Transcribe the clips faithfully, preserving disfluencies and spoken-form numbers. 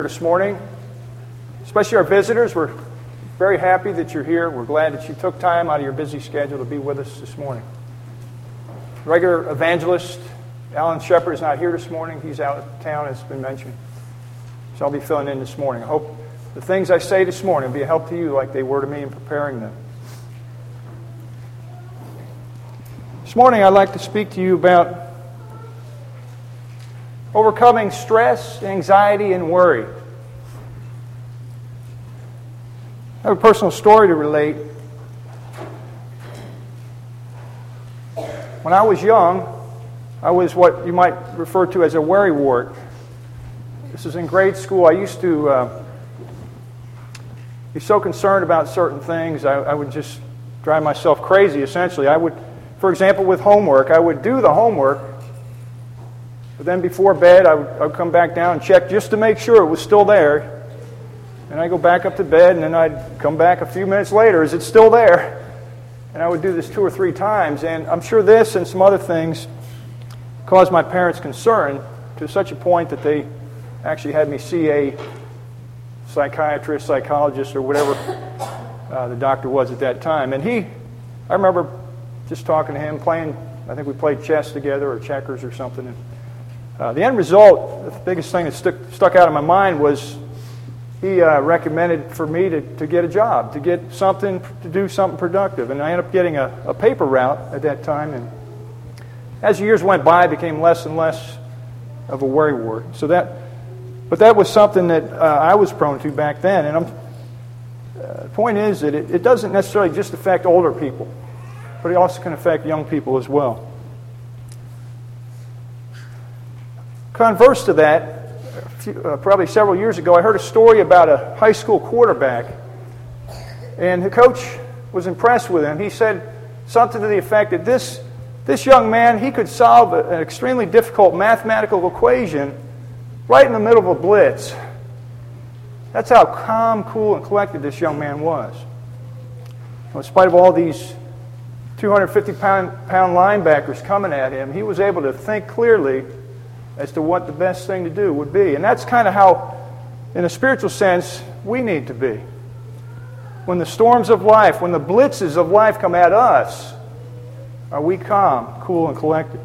This morning, especially our visitors. We're very happy that you're here. We're glad that you took time out of your busy schedule to be with us this morning. Regular evangelist Alan Shepard is not here this morning. He's out of town, as has been mentioned. So I'll be filling in this morning. I hope the things I say this morning will be a help to you like they were to me in preparing them. This morning I'd like to speak to you about overcoming stress, anxiety, and worry. I have a personal story to relate. When I was young, I was what you might refer to as a worrywart. This is in grade school. I used to uh, be so concerned about certain things, I, I would just drive myself crazy, essentially. I would, for example, with homework, I would do the homework, but then before bed, I would, I would come back down and check just to make sure it was still there. And I'd go back up to bed, and then I'd come back a few minutes later. Is it still there? And I would do this two or three times. And I'm sure this and some other things caused my parents concern to such a point that they actually had me see a psychiatrist, psychologist, or whatever uh, the doctor was at that time. And he, I remember just talking to him, playing, I think we played chess together or checkers or something. And, Uh, the end result, the biggest thing that stuck, stuck out in my mind was he uh, recommended for me to, to get a job, to get something, to do something productive. And I ended up getting a, a paper route at that time. And as the years went by, I became less and less of a worrywart. So that, but that was something that uh, I was prone to back then. And I'm, uh, the point is that it, it doesn't necessarily just affect older people, but it also can affect young people as well. Converse to that, a few, uh, probably several years ago, I heard a story about a high school quarterback, and the coach was impressed with him. He said something to the effect that this, this young man, he could solve a, an extremely difficult mathematical equation right in the middle of a blitz. That's how calm, cool, and collected this young man was. In spite of all these two hundred fifty pound linebackers coming at him, he was able to think clearly as to what the best thing to do would be. And that's kind of how, in a spiritual sense, we need to be. When the storms of life, when the blitzes of life come at us, are we calm, cool, and collected?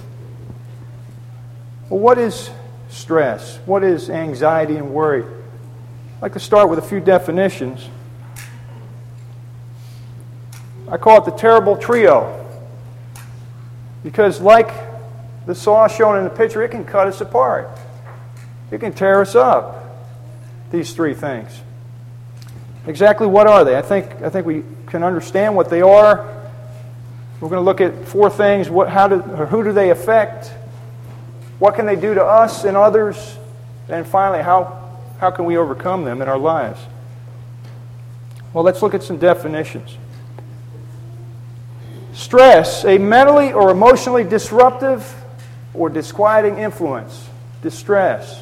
Well, what is stress? What is anxiety and worry? I'd like to start with a few definitions. I call it the terrible trio, because like the saw shown in the picture, it can cut us apart. It can tear us up. These three things. Exactly what are they? I think I think we can understand what they are. We're going to look at four things. What, how do, or who do they affect? What can they do to us and others? And finally, how how can we overcome them in our lives? Well, let's look at some definitions. Stress, a mentally or emotionally disruptive or disquieting influence. Distress.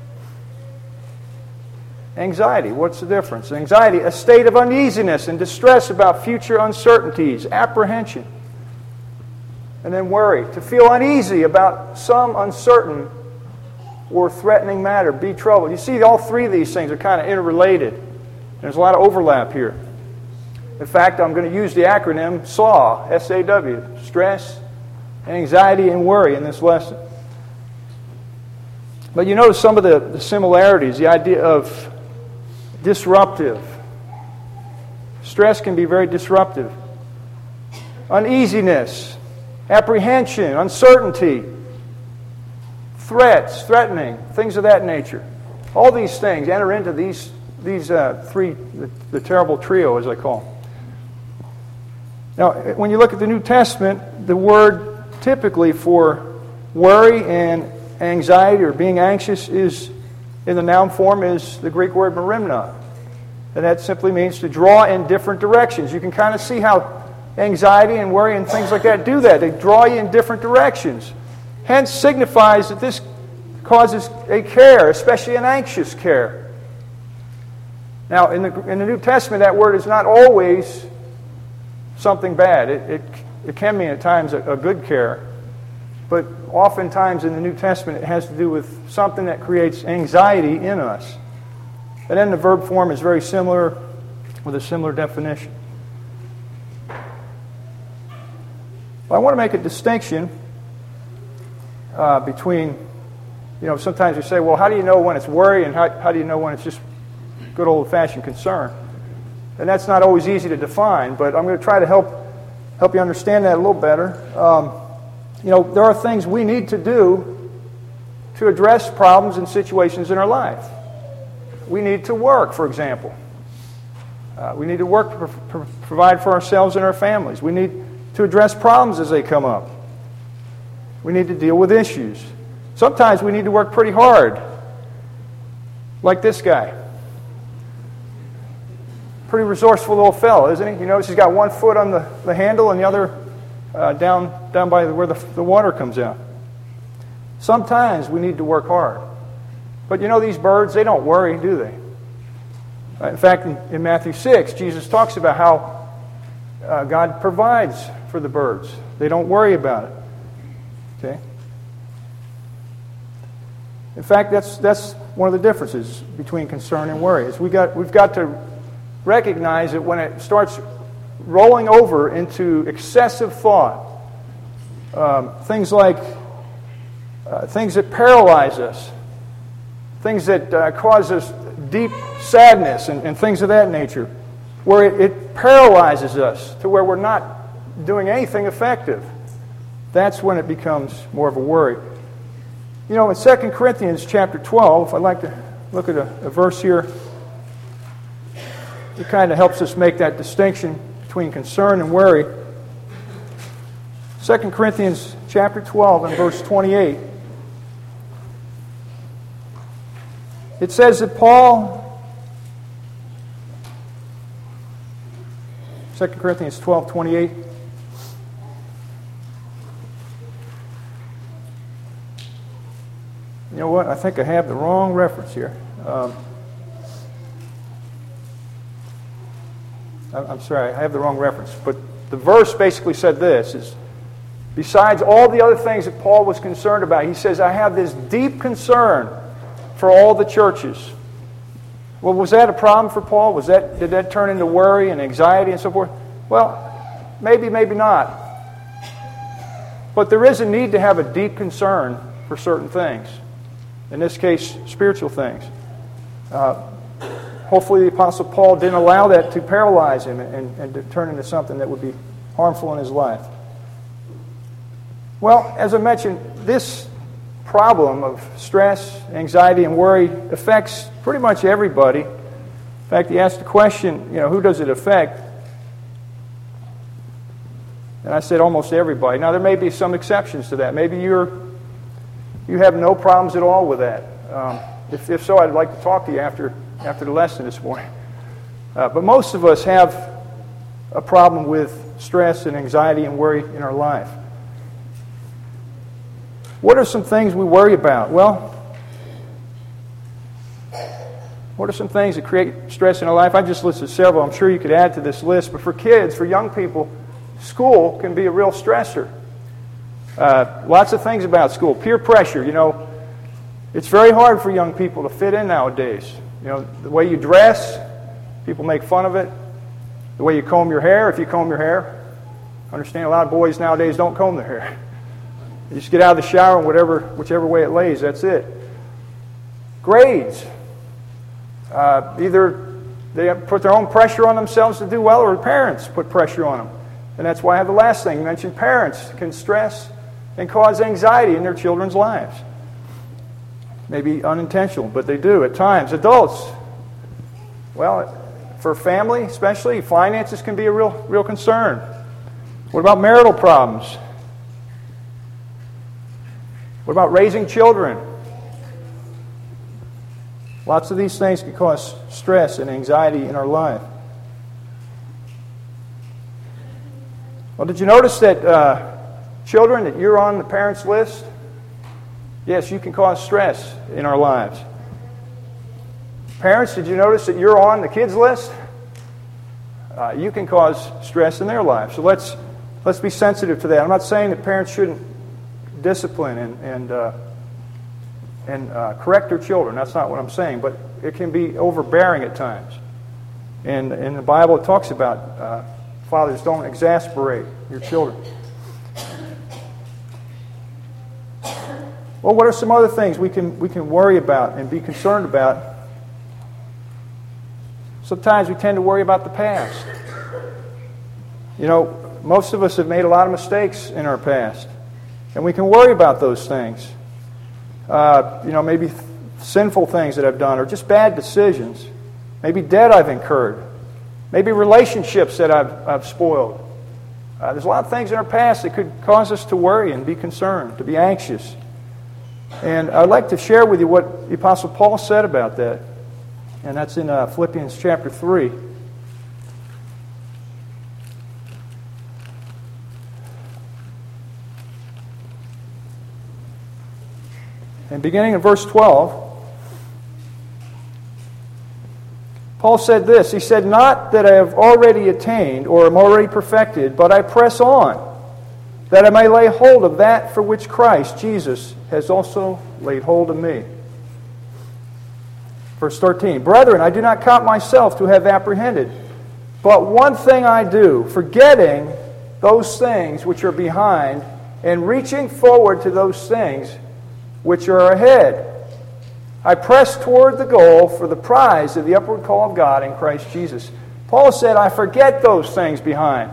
Anxiety, what's the difference? Anxiety, a state of uneasiness and distress about future uncertainties, apprehension. And then worry, to feel uneasy about some uncertain or threatening matter, be troubled. You see, all three of these things are kind of interrelated. There's a lot of overlap here. In fact, I'm going to use the acronym S A W, S A W, stress, anxiety, and worry in this lesson. But you notice some of the, the similarities, the idea of disruptive. Stress can be very disruptive. Uneasiness, apprehension, uncertainty, threats, threatening, things of that nature. All these things enter into these, these uh, three, the, the terrible trio, as I call them. Now, when you look at the New Testament, the word typically for worry and anxiety or being anxious is, in the noun form, is the Greek word merimna. And that simply means to draw in different directions. You can kind of see how anxiety and worry and things like that do that. They draw you in different directions. Hence signifies that this causes a care, especially an anxious care. Now, in the, in the New Testament, that word is not always something bad. It, it, it can mean at times a, a good care. but oftentimes in the New Testament it has to do with something that creates anxiety in us. And then the verb form is very similar with a similar definition. Well, I want to make a distinction uh, between, you know, sometimes you say, well, how do you know when it's worry and how, how do you know when it's just good old-fashioned concern? And that's not always easy to define, but I'm going to try to help help you understand that a little better. Um, you know, there are things we need to do to address problems and situations in our life. We need to work, for example. Uh, we need to work to pro- provide for ourselves and our families. We need to address problems as they come up. We need to deal with issues. Sometimes we need to work pretty hard, like this guy. Pretty resourceful little fellow, isn't he? You notice he's got one foot on the, the handle and the other uh, down, down by where the, the water comes out. Sometimes we need to work hard. But you know, these birds, they don't worry, do they? Uh, in fact, in, in Matthew six, Jesus talks about how uh, God provides for the birds. They don't worry about it. Okay? In fact, that's that's one of the differences between concern and worry. Is we got we've got to recognize that when it starts rolling over into excessive thought, um, things like uh, things that paralyze us, things that uh, cause us deep sadness and, and things of that nature, where it, it paralyzes us to where we're not doing anything effective, that's when it becomes more of a worry. You know, in Second Corinthians chapter twelve, I'd like to look at a, a verse here. It kind of helps us make that distinction between concern and worry. Second Corinthians chapter twelve and verse twenty-eight. It says that Paul, Second Corinthians twelve twenty-eight, you know what? I think I have the wrong reference here. Um, I'm sorry, I have the wrong reference. But the verse basically said this, is besides all the other things that Paul was concerned about, he says, I have this deep concern for all the churches. Well, was that a problem for Paul? Was that did that turn into worry and anxiety and so forth? Well, maybe, maybe not. But there is a need to have a deep concern for certain things. In this case, spiritual things. Uh, Hopefully the Apostle Paul didn't allow that to paralyze him and, and to turn into something that would be harmful in his life. Well, as I mentioned, this problem of stress, anxiety, and worry affects pretty much everybody. In fact, he asked the question, you know, who does it affect? And I said almost everybody. Now, there may be some exceptions to that. Maybe you're you have no problems at all with that. Um, if, if so, I'd like to talk to you after after the lesson this morning. Uh, but most of us have a problem with stress and anxiety and worry in our life. What are some things we worry about? Well, what are some things that create stress in our life? I've just listed several. I'm sure you could add to this list. But for kids, for young people, school can be a real stressor. Uh, lots of things about school. Peer pressure, you know. It's very hard for young people to fit in nowadays. You know, the way you dress, people make fun of it. The way you comb your hair, if you comb your hair. I understand a lot of boys nowadays don't comb their hair. You just get out of the shower and whatever, whichever way it lays, that's it. Grades. Uh, either they put their own pressure on themselves to do well, or parents put pressure on them. And that's why I have the last thing. You mentioned parents can stress and cause anxiety in their children's lives. Maybe unintentional, but they do at times. Adults, well, for family especially, finances can be a real, real concern. What about marital problems? What about raising children? Lots of these things can cause stress and anxiety in our life. Well, did you notice that uh, children, that you're on the parents' list? Yes, you can cause stress in our lives. Parents, did you notice that you're on the kids' list? Uh, you can cause stress in their lives. So let's let's be sensitive to that. I'm not saying that parents shouldn't discipline and and uh, and uh, correct their children. That's not what I'm saying, but it can be overbearing at times. And in the Bible, it talks about uh, fathers, don't exasperate your children. Well, what are some other things we can we can worry about and be concerned about? Sometimes we tend to worry about the past. You know, most of us have made a lot of mistakes in our past, and we can worry about those things. Uh, you know, maybe th- sinful things that I've done, or just bad decisions. Maybe debt I've incurred. Maybe relationships that I've, I've spoiled. Uh, there's a lot of things in our past that could cause us to worry and be concerned, to be anxious. And I'd like to share with you what the Apostle Paul said about that. And that's in uh, Philippians chapter three. And beginning in verse twelve, Paul said this. He said, "Not that I have already attained or am already perfected, but I press on, that I may lay hold of that for which Christ Jesus has also laid hold of me." Verse thirteen, "Brethren, I do not count myself to have apprehended, but one thing I do, forgetting those things which are behind, and reaching forward to those things which are ahead. I press toward the goal for the prize of the upward call of God in Christ Jesus." Paul said, I forget those things behind.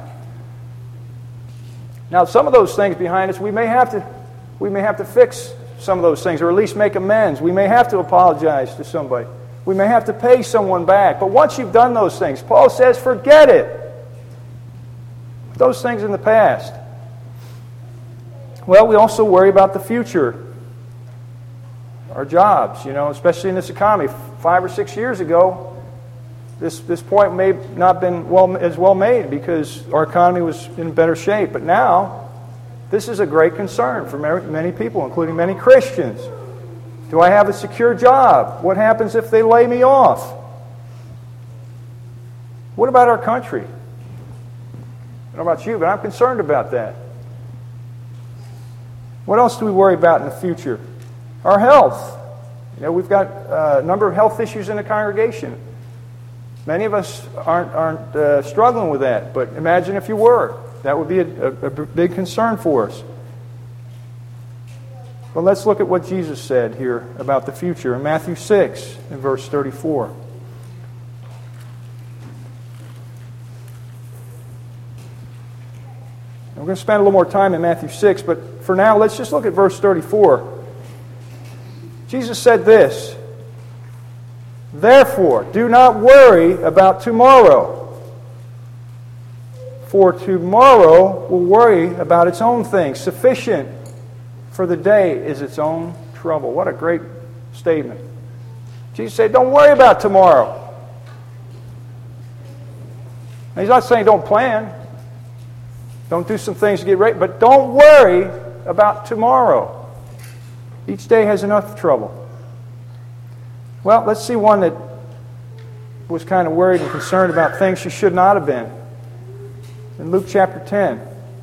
Now, some of those things behind us, we may have to, we may have to fix some of those things, or at least make amends. We may have to apologize to somebody. We may have to pay someone back. But once you've done those things, Paul says, forget it. Those things in the past. Well, we also worry about the future. Our jobs, you know, especially in this economy. Five or six years ago, this this point may not have been well as well made because our economy was in better shape. But now, this is a great concern for many people, including many Christians. Do I have a secure job? What happens if they lay me off? What about our country? I don't know about you, but I'm concerned about that. What else do we worry about in the future? Our health. You know, we've got a number of health issues in the congregation. Many of us aren't aren't uh, struggling with that, but imagine if you were. That would be a, a, a big concern for us. But let's look at what Jesus said here about the future in Matthew six and verse thirty-four. And we're going to spend a little more time in Matthew six, but for now, let's just look at verse thirty-four. Jesus said this, "Therefore, do not worry about tomorrow, for tomorrow will worry about its own things. Sufficient for the day is its own trouble." What a great statement. Jesus said, don't worry about tomorrow. Now, he's not saying don't plan. Don't do some things to get ready, but don't worry about tomorrow. Each day has enough trouble. Well, let's see one that was kind of worried and concerned about things she should not have been. In Luke chapter ten.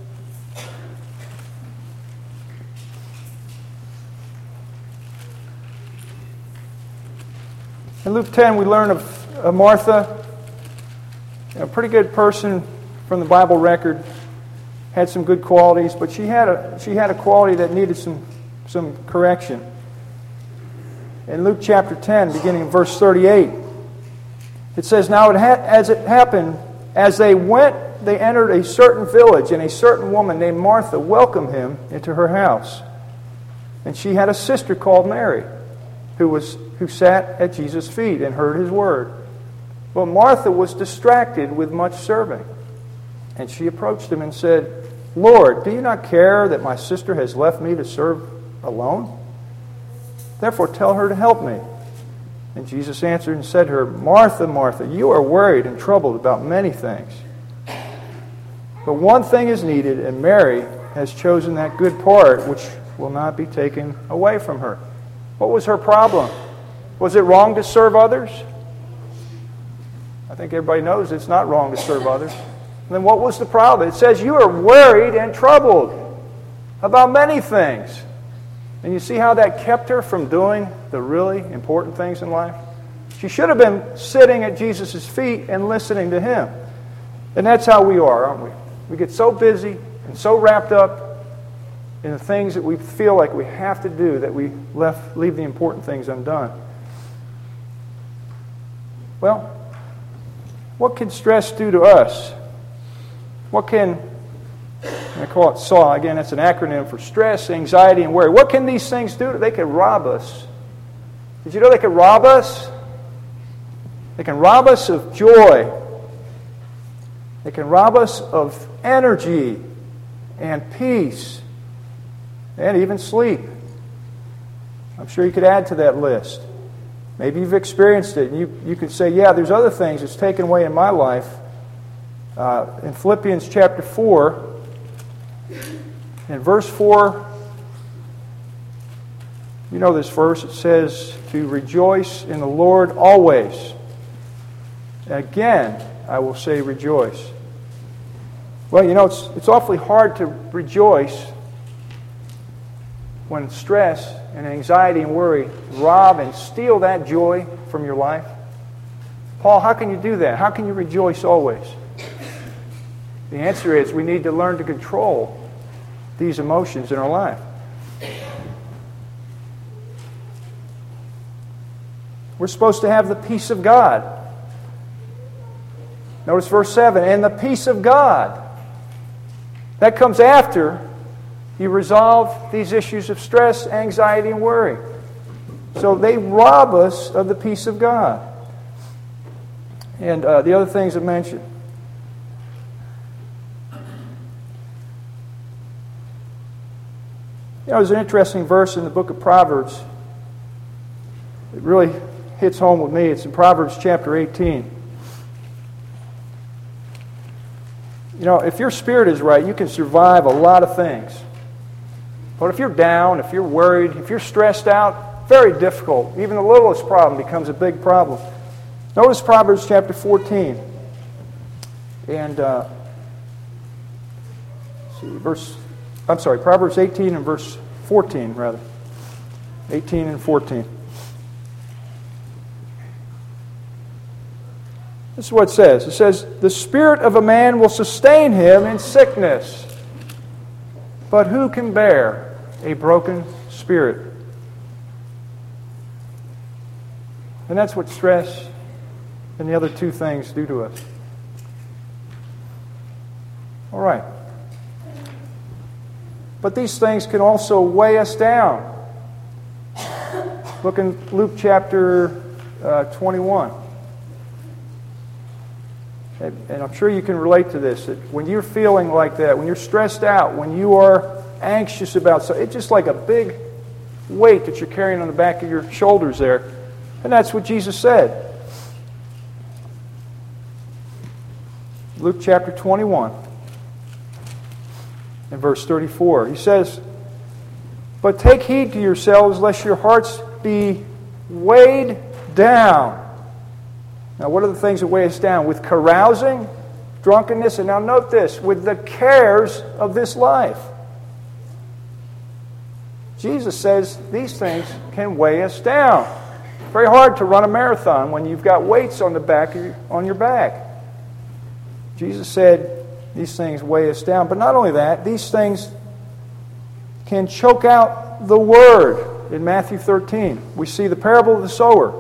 In Luke ten, we learn of, of Martha, a pretty good person from the Bible record, had some good qualities, but she had a she had a quality that needed some some correction. In Luke chapter ten, beginning in verse thirty-eight, it says, "Now it ha- as it happened, as they went, they entered a certain village, and a certain woman named Martha welcomed him into her house. And she had a sister called Mary, who was who sat at Jesus' feet and heard his word. But Martha was distracted with much serving. And she approached him and said, 'Lord, do you not care that my sister has left me to serve alone? Therefore tell her to help me.' And Jesus answered and said to her, 'Martha, Martha, you are worried and troubled about many things. But one thing is needed, and Mary has chosen that good part which will not be taken away from her.'" What was her problem? Was it wrong to serve others? I think everybody knows it's not wrong to serve others. And then what was the problem? It says you are worried and troubled about many things. And you see how that kept her from doing the really important things in life? She should have been sitting at Jesus' feet and listening to Him. And that's how we are, aren't we? We get so busy and so wrapped up in the things that we feel like we have to do that we left, leave the important things undone. Well, what can stress do to us? What can, I call it S A W, again, that's an acronym for stress, anxiety, and worry. What can these things do? They can rob us. Did you know they can rob us? They can rob us of joy. They can rob us of energy and peace and even sleep. I'm sure you could add to that list. Maybe you've experienced it and you, you could say, yeah, there's other things that's taken away in my life. Uh, in Philippians chapter four, in verse four, you know this verse, it says to rejoice in the Lord always. Again, I will say rejoice. Well, you know, it's, it's awfully hard to rejoice when stress and anxiety and worry rob and steal that joy from your life. Paul, how can you do that? How can you rejoice always? The answer is we need to learn to control these emotions in our life. We're supposed to have the peace of God. Notice verse seven, and the peace of God. That comes after you resolve these issues of stress, anxiety, and worry. So they rob us of the peace of God. And uh, the other things I mentioned. You know, there's an interesting verse in the book of Proverbs. It really hits home with me. It's in Proverbs chapter eighteen. You know, if your spirit is right, you can survive a lot of things. But if you're down, if you're worried, if you're stressed out, very difficult. Even the littlest problem becomes a big problem. Notice Proverbs chapter fourteen. And, uh, see, verse, I'm sorry, Proverbs eighteen and verse fourteen, rather. eighteen and fourteen. This is what it says. It says, the spirit of a man will sustain him in sickness, but who can bear a broken spirit? And that's what stress and the other two things do to us. All right. But these things can also weigh us down. Look in Luke chapter uh, twenty-one. And I'm sure you can relate to this, that when you're feeling like that, when you're stressed out, when you are anxious about something, it's just like a big weight that you're carrying on the back of your shoulders there. And that's what Jesus said. Luke chapter twenty-one and verse thirty-four. He says, but take heed to yourselves lest your hearts be weighed down. Now, what are the things that weigh us down? With carousing, drunkenness, and now note this, with the cares of this life. Jesus says these things can weigh us down. It's very hard to run a marathon when you've got weights on the back of your, on your back. Jesus said these things weigh us down. But not only that, these things can choke out the word. In Matthew thirteen, we see the parable of the sower.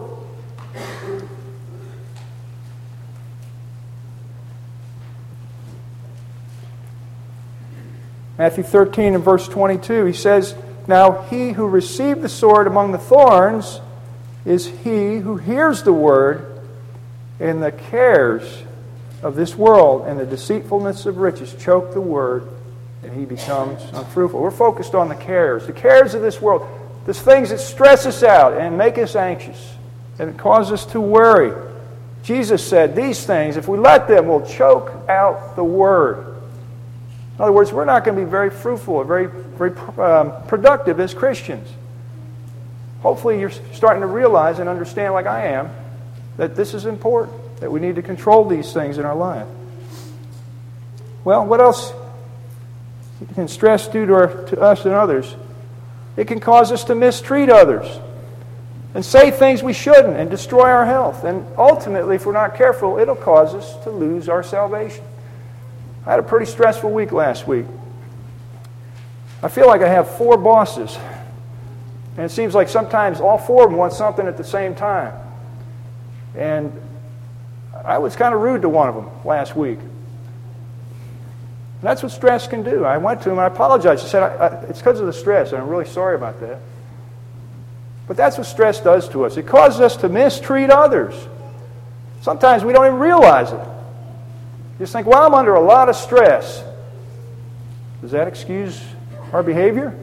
Matthew thirteen and verse twenty-two, he says, now he who received the sword among the thorns is he who hears the word, and the cares of this world and the deceitfulness of riches choke the word, and he becomes unfruitful. We're focused on the cares. The cares of this world. There's things that stress us out and make us anxious and cause us to worry. Jesus said these things, if we let them, will choke out the word. In other words, we're not going to be very fruitful or very, very um, productive as Christians. Hopefully you're starting to realize and understand, like I am, that this is important, that we need to control these things in our life. Well, what else can stress do to, our, to us and others, it can cause us to mistreat others and say things we shouldn't and destroy our health. And ultimately, if we're not careful, it'll cause us to lose our salvation. I had a pretty stressful week last week. I feel like I have four bosses. And it seems like sometimes all four of them want something at the same time. And I was kind of rude to one of them last week. And that's what stress can do. I went to him and I apologized. I said, I, I, it's because of the stress, and I'm really sorry about that. But that's what stress does to us. It causes us to mistreat others. Sometimes we don't even realize it. You just think, well, I'm under a lot of stress. Does that excuse our behavior?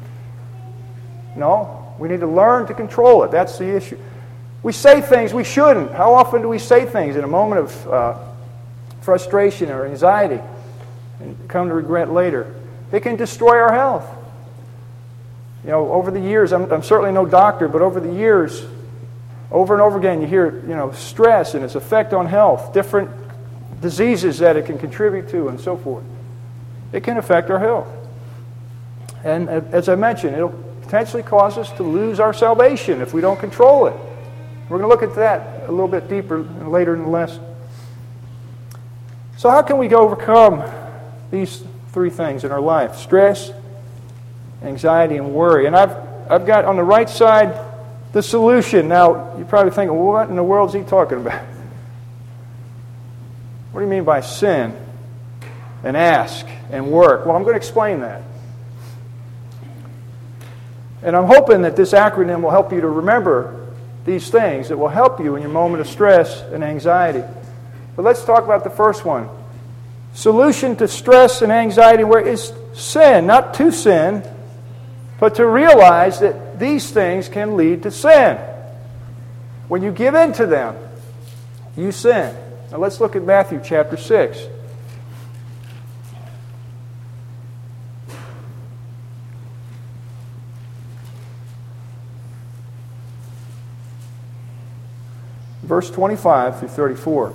No. We need to learn to control it. That's the issue. We say things we shouldn't. How often do we say things in a moment of uh, frustration or anxiety and come to regret later? It can destroy our health. You know, over the years, I'm, I'm certainly no doctor, but over the years, over and over again, you hear, you know, stress and its effect on health, different diseases that it can contribute to, and so forth. It can affect our health. And as I mentioned, it'll potentially cause us to lose our salvation if we don't control it. We're going to look at that a little bit deeper later in the lesson. So how can we overcome these three things in our life? Stress, anxiety, and worry. And I've I've got on the right side the solution. Now, you're probably thinking, well, what in the world is he talking about? What do you mean by sin and ask and work? Well, I'm going to explain that. And I'm hoping that this acronym will help you to remember these things that will help you in your moment of stress and anxiety. But let's talk about the first one. Solution to stress and anxiety where is sin, not to sin, but to realize that these things can lead to sin. When you give in to them, you sin. Now let's look at Matthew chapter six. Verse twenty-five through thirty-four.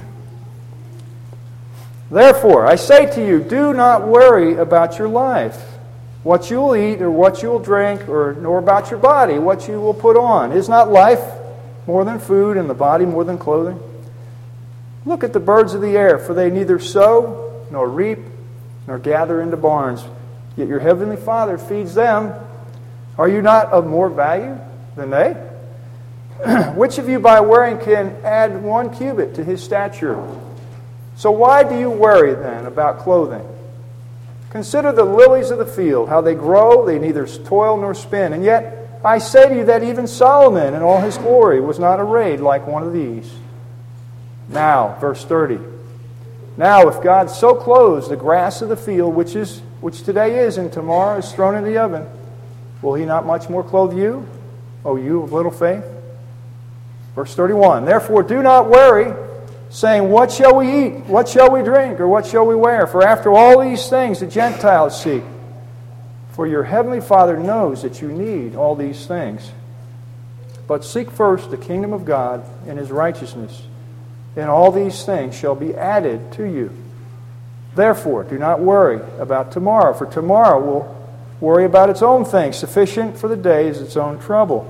Therefore, I say to you, do not worry about your life, what you will eat or what you will drink, or nor about your body, what you will put on. Is not life more than food, and the body more than clothing? Look at the birds of the air, for they neither sow, nor reap, nor gather into barns, yet your heavenly Father feeds them. Are you not of more value than they? Which of you by worrying can add one cubit to his stature? So why do you worry then about clothing? Consider the lilies of the field, how they grow, they neither toil nor spin. And yet I say to you that even Solomon in all his glory was not arrayed like one of these. Now, verse thirty. Now if God so clothes the grass of the field, which is which today is and tomorrow is thrown in the oven, will he not much more clothe you, O you of little faith? Verse thirty-one, therefore do not worry, saying, what shall we eat? What shall we drink? Or what shall we wear? For after all these things the Gentiles seek. For your heavenly Father knows that you need all these things. But seek first the kingdom of God and his righteousness, and all these things shall be added to you. Therefore, do not worry about tomorrow, for tomorrow will worry about its own things. Sufficient for the day is its own trouble.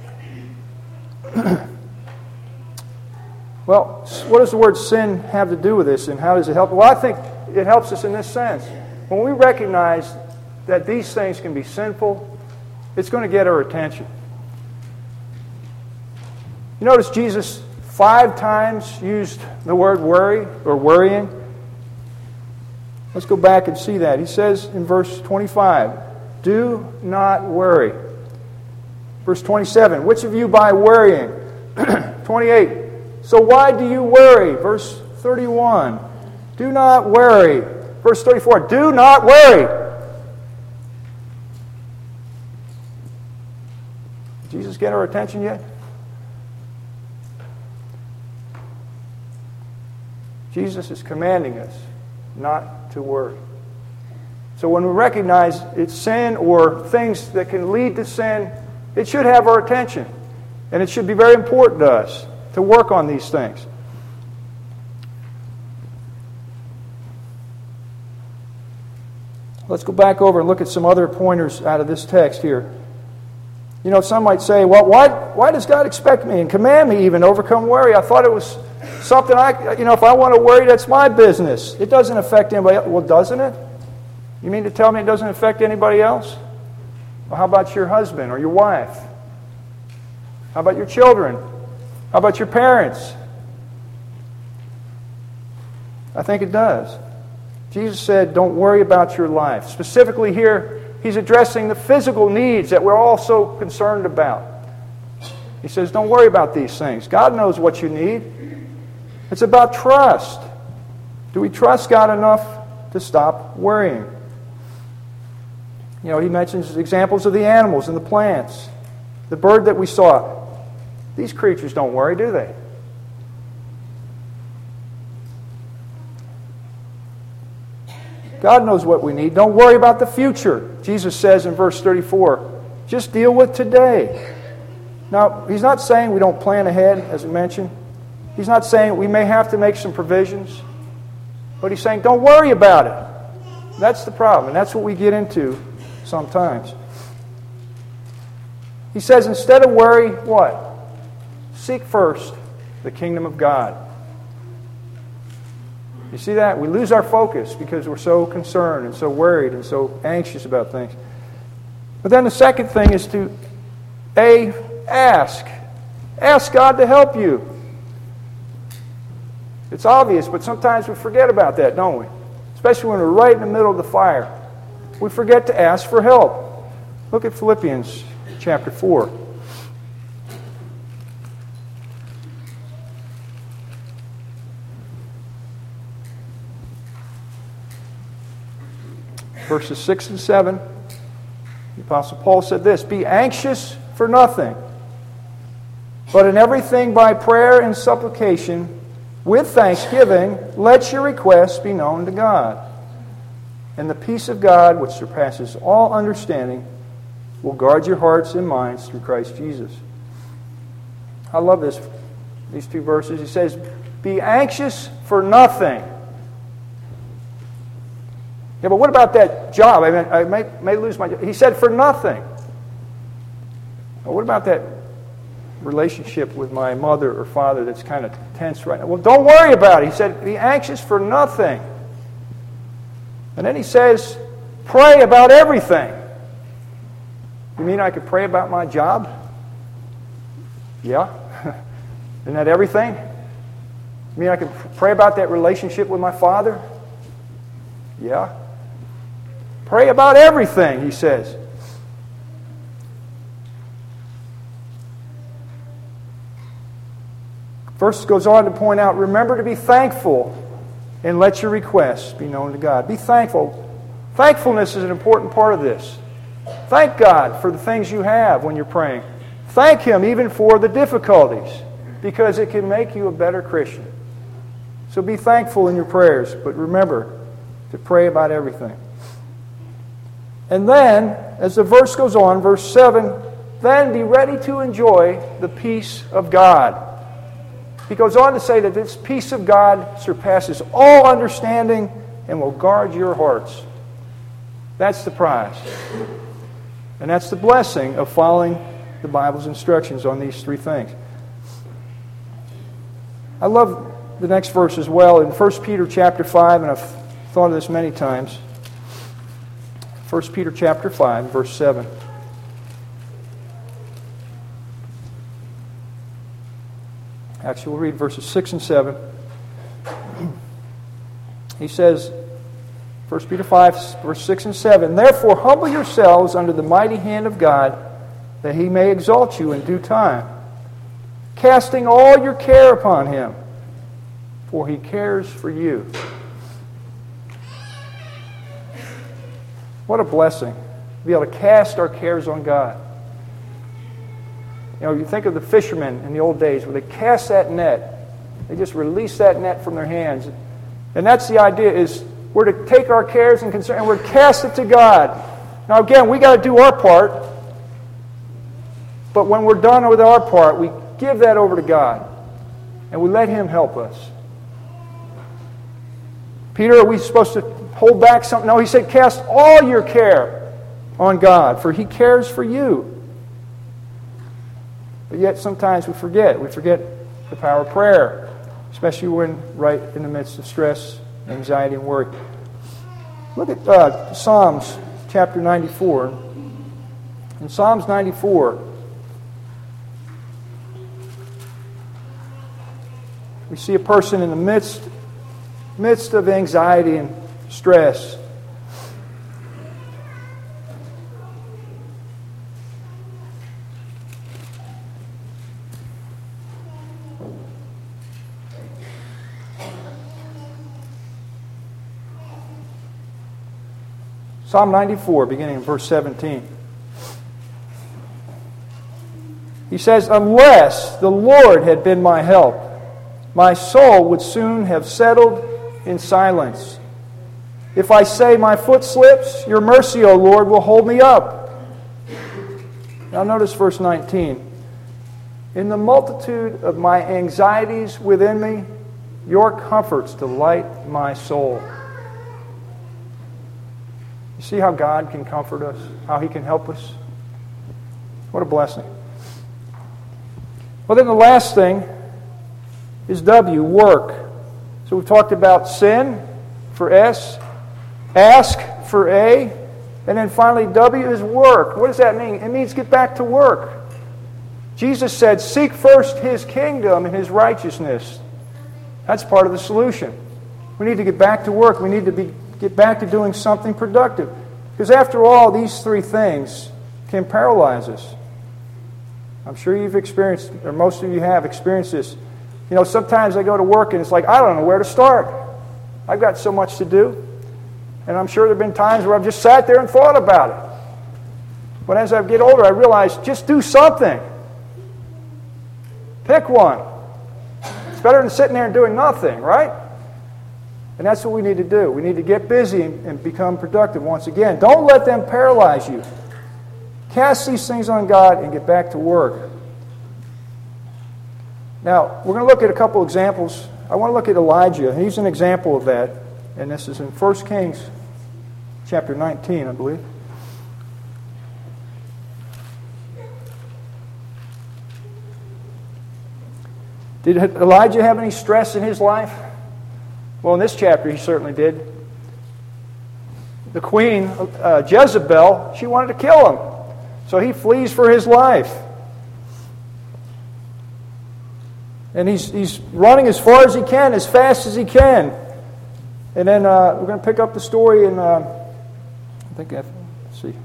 Well, what does the word sin have to do with this, and how does it help? Well, I think it helps us in this sense. When we recognize that these things can be sinful, it's going to get our attention. You notice Jesus five times used the word worry or worrying. Let's go back and see that. He says in verse twenty-five, do not worry. Verse twenty-seven, which of you by worrying? twenty-eight, so why do you worry? Verse thirty-one, do not worry. Verse thirty-four, do not worry. Did Jesus get our attention yet? Jesus is commanding us not to worry. So when we recognize it's sin or things that can lead to sin, it should have our attention. And it should be very important to us to work on these things. Let's go back over and look at some other pointers out of this text here. You know, some might say, well, why, why does God expect me and command me even to overcome worry? I thought it was something I, you know, if I want to worry, that's my business. It doesn't affect anybody else. Well, doesn't it? You mean to tell me it doesn't affect anybody else? Well, how about your husband or your wife? How about your children? How about your parents? I think it does. Jesus said, don't worry about your life. Specifically here, he's addressing the physical needs that we're all so concerned about. He says, don't worry about these things. God knows what you need. It's about trust. Do we trust God enough to stop worrying? You know, he mentions examples of the animals and the plants. The bird that we saw. These creatures don't worry, do they? God knows what we need. Don't worry about the future. Jesus says in verse thirty-four, just deal with today. Now, he's not saying we don't plan ahead, as I mentioned. He's not saying we may have to make some provisions. But he's saying don't worry about it. That's the problem, and that's what we get into sometimes. He says instead of worry, what? Seek first the kingdom of God. You see that? We lose our focus because we're so concerned and so worried and so anxious about things. But then the second thing is to, A, ask. Ask God to help you. It's obvious, but sometimes we forget about that, don't we? Especially when we're right in the middle of the fire. We forget to ask for help. Look at Philippians chapter four. Verses six and seven, the Apostle Paul said this, be anxious for nothing, but in everything by prayer and supplication, with thanksgiving, let your requests be known to God. And the peace of God, which surpasses all understanding, will guard your hearts and minds through Christ Jesus. I love this, these two verses. He says, be anxious for nothing. Yeah, but what about that job? I, mean, I may, may lose my job. He said, for nothing. Well, what about that relationship with my mother or father that's kind of tense right now? Well, don't worry about it. He said, be anxious for nothing. And then he says, pray about everything. You mean I could pray about my job? Yeah. Isn't that everything? You mean I could pray about that relationship with my father? Yeah. Pray about everything, he says. Verse goes on to point out, remember to be thankful and let your requests be known to God. Be thankful. Thankfulness is an important part of this. Thank God for the things you have when you're praying. Thank Him even for the difficulties, because it can make you a better Christian. So be thankful in your prayers, but remember to pray about everything. And then, as the verse goes on, verse seven, then be ready to enjoy the peace of God. He goes on to say that this peace of God surpasses all understanding and will guard your hearts. That's the prize. And that's the blessing of following the Bible's instructions on these three things. I love the next verse as well in First Peter chapter five, and I've thought of this many times. First Peter chapter five, verse seven. Actually, we'll read verses six and seven. He says, First Peter five, verse six and seven, therefore humble yourselves under the mighty hand of God, that He may exalt you in due time, casting all your care upon Him, for He cares for you. What a blessing to be able to cast our cares on God. You know, you think of the fishermen in the old days where they cast that net. They just release that net from their hands. And that's the idea, is we're to take our cares and concerns and we're to cast it to God. Now again, we got to do our part. But when we're done with our part, we give that over to God. And we let Him help us. Peter, are we supposed to hold back something. No, he said, cast all your care on God, for He cares for you. But yet sometimes we forget. We forget the power of prayer, especially when right in the midst of stress, anxiety, and worry. Look at uh, Psalms chapter ninety-four. In Psalms ninety-four, we see a person in the midst, midst of anxiety and stress. Psalm ninety-four, beginning in verse seventeen. He says, unless the Lord had been my help, my soul would soon have settled in silence. If I say my foot slips, your mercy, O Lord, will hold me up. Now notice verse nineteen. In the multitude of my anxieties within me, your comforts delight my soul. You see how God can comfort us, how He can help us? What a blessing. Well, then the last thing is W, work. So we've talked about sin for S, ask for A, and then finally W is work. What does that mean? It means get back to work. Jesus said, seek first His kingdom and His righteousness. That's part of the solution. We need to get back to work. We need to be, get back to doing something productive. Because after all, these three things can paralyze us. I'm sure you've experienced, or most of you have experienced this. You know, sometimes I go to work and it's like, I don't know where to start. I've got so much to do. And I'm sure there have been times where I've just sat there and thought about it. But as I get older, I realize, just do something. Pick one. It's better than sitting there and doing nothing, right? And that's what we need to do. We need to get busy and, and become productive once again. Don't let them paralyze you. Cast these things on God and get back to work. Now, we're going to look at a couple examples. I want to look at Elijah. He's an example of that. And this is in First Kings chapter nineteen, I believe. Did Elijah have any stress in his life? Well, in this chapter, he certainly did. The queen, uh, Jezebel, she wanted to kill him. So he flees for his life. And he's, he's running as far as he can, as fast as he can. And then uh, we're going to pick up the story in, uh, I think, I have, let's see,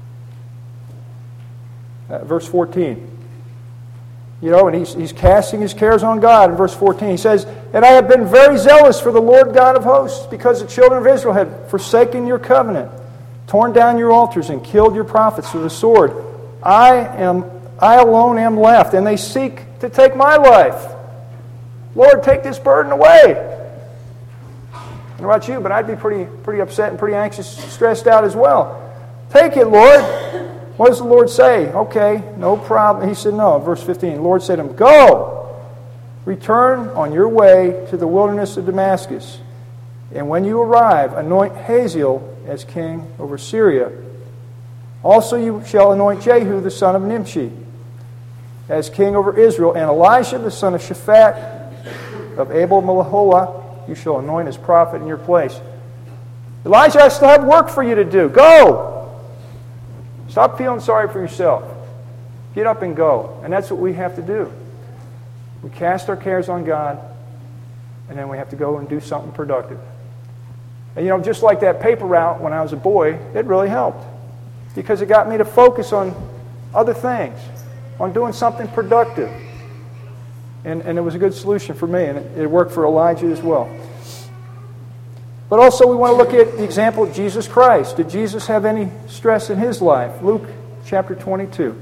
uh, verse fourteen. You know, and he's, he's casting his cares on God in verse fourteen. He says, and I have been very zealous for the Lord God of hosts, because the children of Israel had forsaken your covenant, torn down your altars, and killed your prophets with the sword. I am, I alone am left, and they seek to take my life. Lord, take this burden away. I don't know about you, but I'd be pretty, pretty upset and pretty anxious, stressed out as well. Take it, Lord. What does the Lord say? Okay, no problem. He said no. Verse fifteen, the Lord said to him, go, return on your way to the wilderness of Damascus. And when you arrive, anoint Hazael as king over Syria. Also you shall anoint Jehu the son of Nimshi as king over Israel, and Elisha the son of Shaphat of Abel-Meholah you shall anoint as prophet in your place. Elijah, I still have work for you to do. Go! Stop feeling sorry for yourself. Get up and go. And that's what we have to do. We cast our cares on God, and then we have to go and do something productive. And you know, just like that paper route when I was a boy, it really helped. Because it got me to focus on other things, on doing something productive. And, and it was a good solution for me, and it, it worked for Elijah as well. But also we want to look at the example of Jesus Christ. Did Jesus have any stress in His life? Luke chapter twenty-two.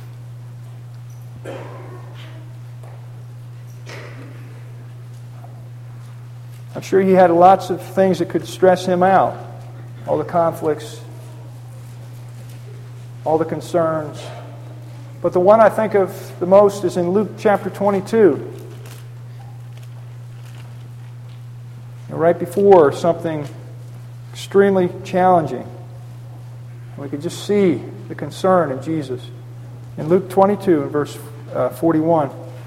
I'm sure He had lots of things that could stress Him out. All the conflicts, all the concerns. But the one I think of the most is in Luke chapter twenty-two. Right before something extremely challenging. We could just see the concern in Jesus. In Luke twenty-two, in verse uh, forty-one,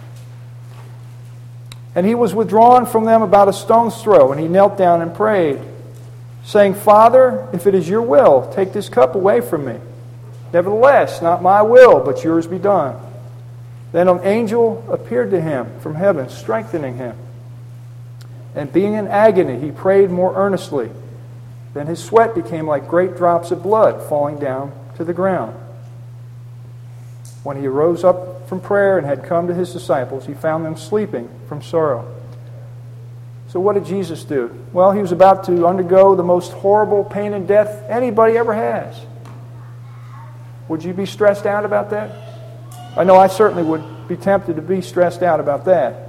and he was withdrawn from them about a stone's throw, and he knelt down and prayed, saying, Father, if it is your will, take this cup away from me. Nevertheless, not my will, but yours be done. Then an angel appeared to him from heaven, strengthening him. And being in agony, he prayed more earnestly. Then his sweat became like great drops of blood falling down to the ground. When he arose up from prayer and had come to his disciples, he found them sleeping from sorrow. So what did Jesus do? Well, he was about to undergo the most horrible pain and death anybody ever has. Would you be stressed out about that? I know I certainly would be tempted to be stressed out about that.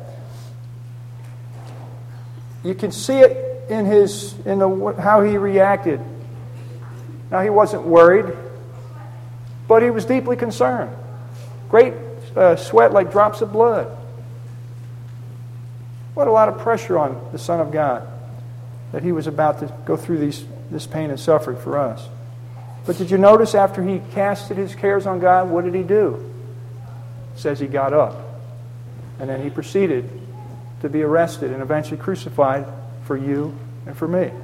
You can see it in his in the how he reacted. Now, he wasn't worried, but he was deeply concerned. Great uh, sweat like drops of blood. What a lot of pressure on the Son of God that he was about to go through these, this pain and suffering for us. But did you notice after he casted his cares on God, what did he do? It says he got up. And then he proceeded to be arrested and eventually crucified for you and for me.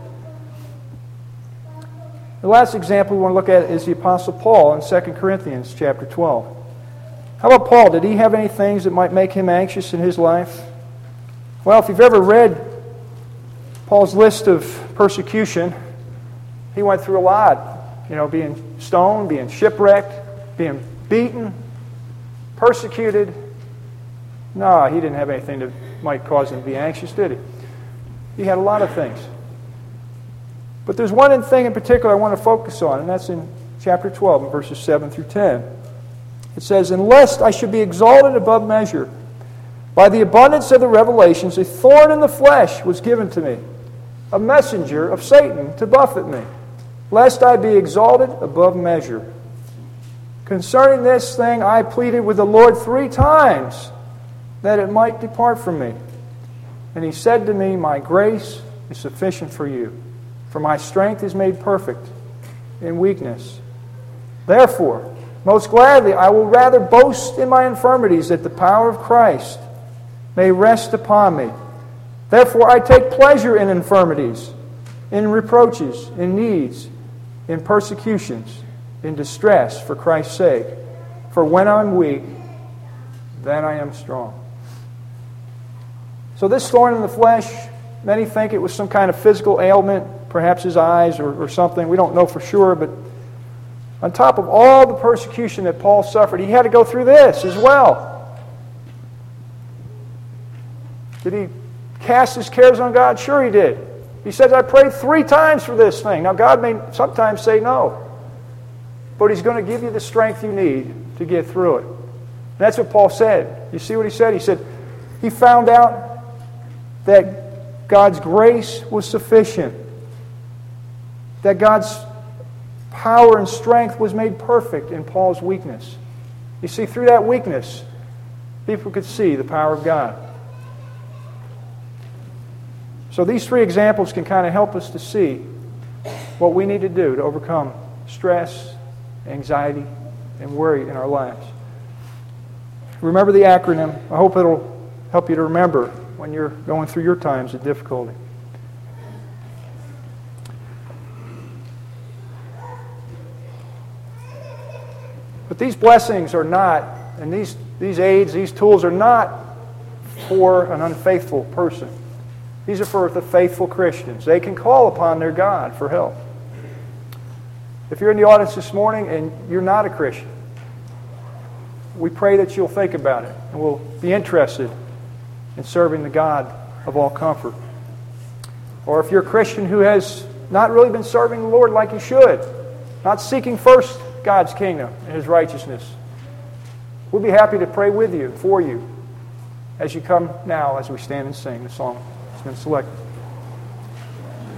The last example we want to look at is the Apostle Paul in Second Corinthians chapter twelve. How about Paul? Did he have any things that might make him anxious in his life? Well, if you've ever read Paul's list of persecution, he went through a lot. You know, being stoned, being shipwrecked, being beaten, persecuted. No, he didn't have anything that might cause him to be anxious, did he? He had a lot of things. But there's one thing in particular I want to focus on, and that's in chapter twelve, verses seven through ten. It says, "And lest I should be exalted above measure, by the abundance of the revelations, a thorn in the flesh was given to me, a messenger of Satan to buffet me, lest I be exalted above measure. Concerning this thing I pleaded with the Lord three times, that it might depart from me. And he said to me, My grace is sufficient for you, for my strength is made perfect in weakness. Therefore, most gladly I will rather boast in my infirmities, that the power of Christ may rest upon me. Therefore I take pleasure in infirmities, in reproaches, in needs, in persecutions, in distress for Christ's sake. For when I'm weak, then I am strong." So this thorn in the flesh, many think it was some kind of physical ailment, perhaps his eyes or, or something. We don't know for sure, but on top of all the persecution that Paul suffered, he had to go through this as well. Did he cast his cares on God? Sure he did. He says, I prayed three times for this thing. Now God may sometimes say no, but he's going to give you the strength you need to get through it. And that's what Paul said. You see what he said? He said he found out that God's grace was sufficient, that God's power and strength was made perfect in Paul's weakness. You see, through that weakness, people could see the power of God. So these three examples can kind of help us to see what we need to do to overcome stress, anxiety, and worry in our lives. Remember the acronym. I hope it'll help you to remember when you're going through your times of difficulty. But these blessings are not, and these, these aids, these tools are not for an unfaithful person. These are for the faithful Christians. They can call upon their God for help. If you're in the audience this morning and you're not a Christian, we pray that you'll think about it and will be interested in serving the God of all comfort. Or if you're a Christian who has not really been serving the Lord like you should, not seeking first God's kingdom and His righteousness, we'll be happy to pray with you, for you, as you come now as we stand and sing the song that's been selected.